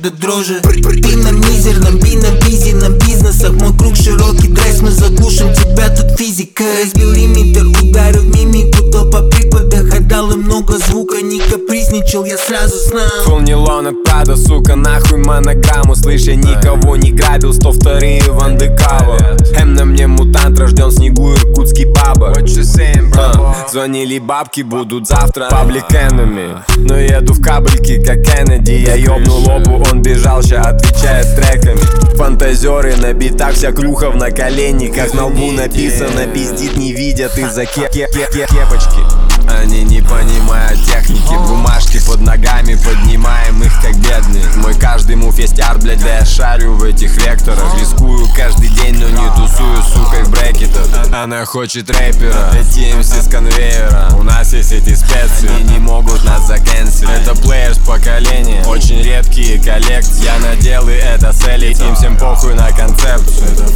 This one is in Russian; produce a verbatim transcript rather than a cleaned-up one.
до дрожи. Ты на мизерном, би на бизи, на бизнесах. Мой круг широкий, драйс, мы заглушим тебя, тут физика. Разбил лимитер, ударил в мимику, то по прикладах отдал им много звука, не капризничал, я сразу знал. Фул нейлона Прада, сука, нахуй монограмму. Слышь, я никого не грабил, сто вторые Ван де Кава. Эм на мне мутант, рожден в снегу, иркутский баба. uh, Звонили бабки, будут завтра Public Enemy. Но еду в кабельке, как Кеннеди. Я ёбнул лобу, он бежал, ща отвечает треками. Фантазеры на битах, вся клюха в наколенниках. На лбу написано, пиздит, не видят из-за ке ке ке ке кепочки. Они не понимают техники, бумажки под ногами, поднимаем их как бедные. Мой каждый мув есть арт, блядь, да я шарю в этих векторах. Рискую каждый день, но не тусую, сука, в брекетах. Она хочет рэпера, эти эм си с конвейера. У нас есть эти специи, они не могут нас закэнсить. Это плеерс поколения, очень редкие коллекции. Я надел и это цели, им всем похуй на концепцию.